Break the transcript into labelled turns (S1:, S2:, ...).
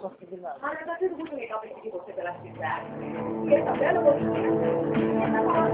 S1: Ma la parte di cui mi capita di cose della città, che sta bello così.